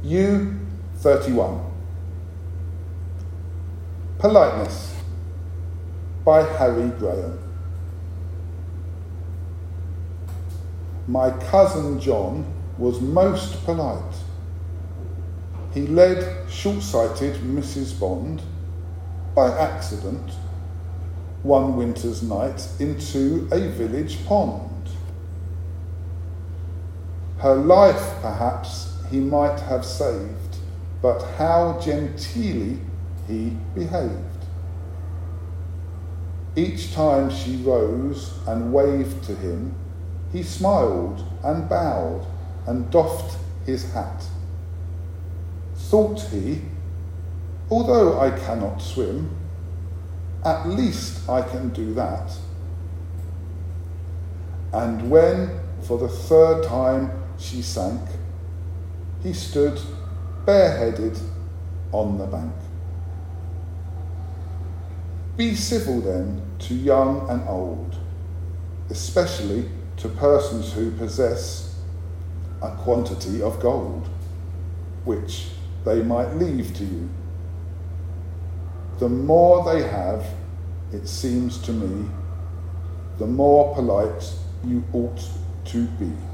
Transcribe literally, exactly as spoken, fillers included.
U thirty-one. Politeness by Harry Graham. My cousin John was most polite. He led short-sighted Missus Bond, by accident, one winter's night into a village pond. Her life, perhaps, he might have saved, but how genteelly he behaved. Each time she rose and waved to him, he smiled and bowed and doffed his hat. Thought he, although I cannot swim, at least I can do that. And when, for the third time, she sank, he stood bareheaded on the bank. Be civil then to young and old, especially to persons who possess a quantity of gold, which they might leave to you. The more they have, it seems to me, the more polite you ought to be.